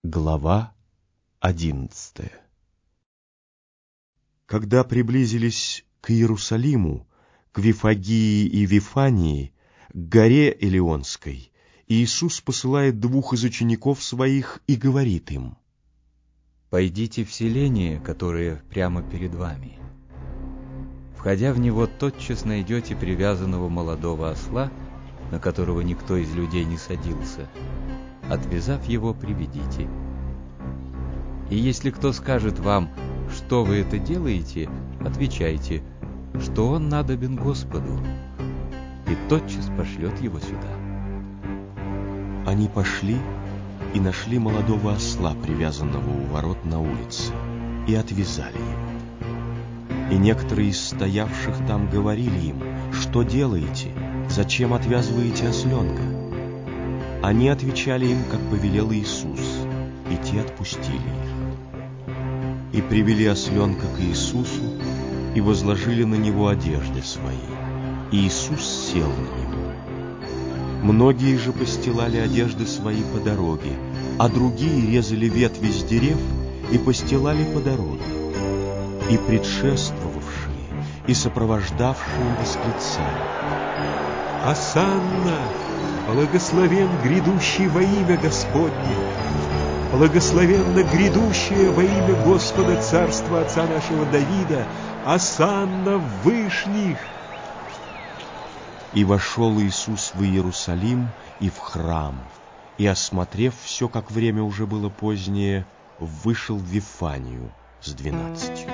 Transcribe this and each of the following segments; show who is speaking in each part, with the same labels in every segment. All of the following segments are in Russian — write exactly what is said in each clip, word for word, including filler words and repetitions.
Speaker 1: Глава одиннадцатая. Когда приблизились к Иерусалиму, к Вифагии и Вифании, к горе Илионской, Иисус посылает двух из учеников своих и говорит им:
Speaker 2: «Пойдите в селение, которое прямо перед вами. Входя в него, тотчас найдете привязанного молодого осла, на которого никто из людей не садился. Отвязав его, приведите. И если кто скажет вам, что вы это делаете, отвечайте, что он надобен Господу, и тотчас пошлет его сюда».
Speaker 1: Они пошли и нашли молодого осла, привязанного у ворот на улице, и отвязали его. И некоторые из стоявших там говорили им: «Что делаете? Зачем отвязываете осленка?» Они отвечали им, как повелел Иисус, и те отпустили их. И привели осленка к Иисусу, и возложили на него одежды свои. И Иисус сел на него. Многие же постилали одежды свои по дороге, а другие резали ветви с дерев и постилали по дороге. И предшествовавшие, и сопровождавшие восклицали:
Speaker 3: «Осанна! Благословен грядущий во имя Господне! Благословенно грядущее во имя Господа царства отца нашего Давида! Осанна в вышних!»
Speaker 1: И вошел Иисус в Иерусалим и в храм, и, осмотрев все, как время уже было позднее, вышел в Вифанию с двенадцатью.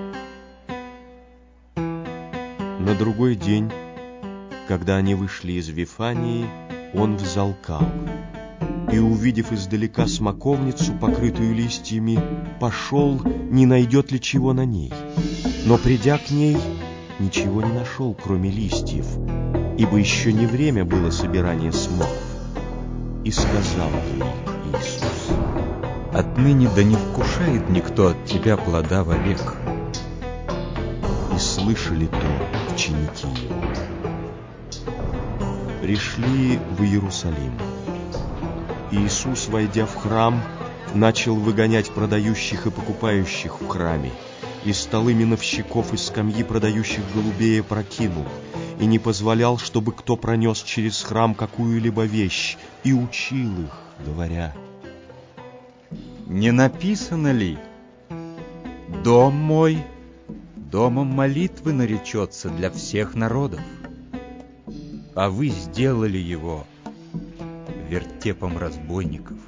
Speaker 1: На другой день, когда они вышли из Вифании, он взалкал, и, увидев издалека смоковницу, покрытую листьями, пошел, не найдет ли чего на ней. Но, придя к ней, ничего не нашел, кроме листьев, ибо еще не время было собирания смоков. И сказал ей Иисус:
Speaker 2: «Отныне да не вкушает никто от тебя плода вовек».
Speaker 1: И слышали то ученики его. Пришли в Иерусалим. Иисус, войдя в храм, начал выгонять продающих и покупающих в храме, и столы миновщиков и скамьи продающих голубей опрокинул, и не позволял, чтобы кто пронес через храм какую-либо вещь, и учил их, говоря:
Speaker 2: «Не написано ли: дом мой домом молитвы наречется для всех народов? А вы сделали его вертепом разбойников».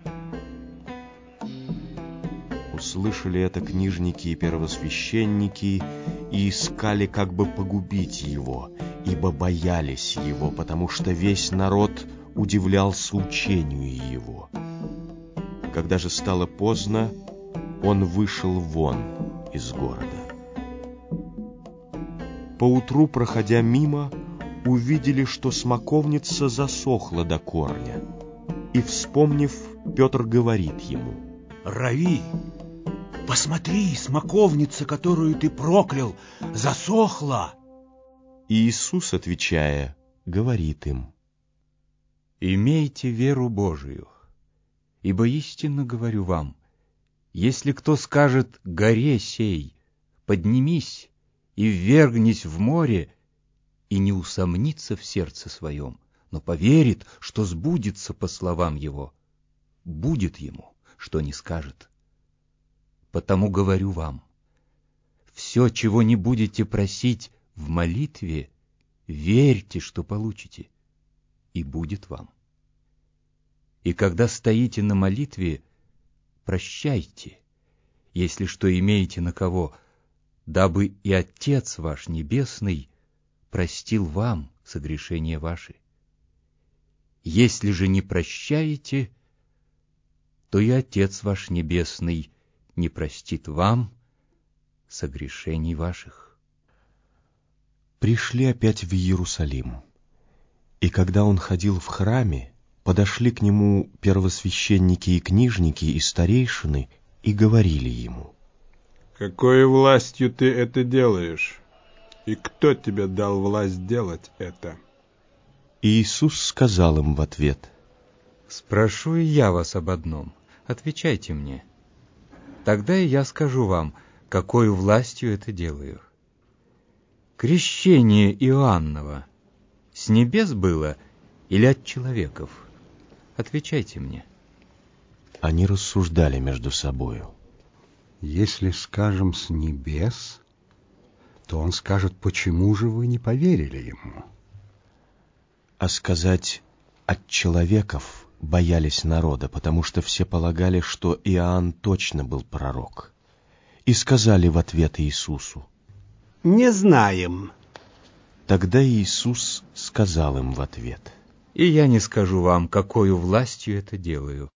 Speaker 1: Услышали это книжники и первосвященники и искали, как бы погубить его, ибо боялись его, потому что весь народ удивлялся учению его. Когда же стало поздно, он вышел вон из города. Поутру, проходя мимо, увидели, что смоковница засохла до корня. И, вспомнив, Петр говорит ему:
Speaker 4: «Рави, посмотри, смоковница, которую ты проклял, засохла!»
Speaker 1: И Иисус, отвечая, говорит им:
Speaker 2: «Имейте веру Божию, ибо истинно говорю вам, если кто скажет горе сей: поднимись и ввергнись в море, и не усомнится в сердце своем, но поверит, что сбудется по словам его, будет ему, что не скажет. Потому говорю вам, все, чего не будете просить в молитве, верьте, что получите, и будет вам. И когда стоите на молитве, прощайте, если что имеете на кого, дабы и Отец ваш Небесный простил вам согрешения ваши. Если же не прощаете, то и Отец ваш Небесный не простит вам согрешений ваших».
Speaker 1: Пришли опять в Иерусалим. И когда он ходил в храме, подошли к нему первосвященники и книжники и старейшины и говорили ему:
Speaker 5: «Какой властью ты это делаешь? И кто тебе дал власть делать это?»
Speaker 1: И Иисус сказал им в ответ:
Speaker 2: «Спрошу и я вас об одном. Отвечайте мне. Тогда и я скажу вам, какой властью это делаю. Крещение Иоанново с небес было или от человеков? Отвечайте мне.
Speaker 1: Они рассуждали между собою.
Speaker 6: Если скажем с небес, то он скажет, почему же вы не поверили ему?
Speaker 1: А сказать от человеков боялись народа, потому что все полагали, что Иоанн точно был пророк. И сказали в ответ Иисусу:
Speaker 4: Не знаем.
Speaker 1: Тогда Иисус сказал им в ответ:
Speaker 2: И я не скажу вам, какою властью это делаю.